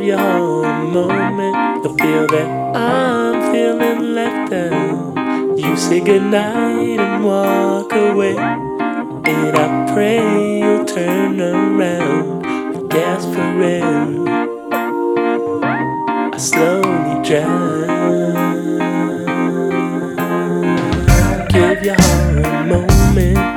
your heart a moment. You'll feel that I'm feeling left out. You say goodnight and walk away, and I pray you'll turn around. But gas for air, I slowly drown. Give your heart a moment.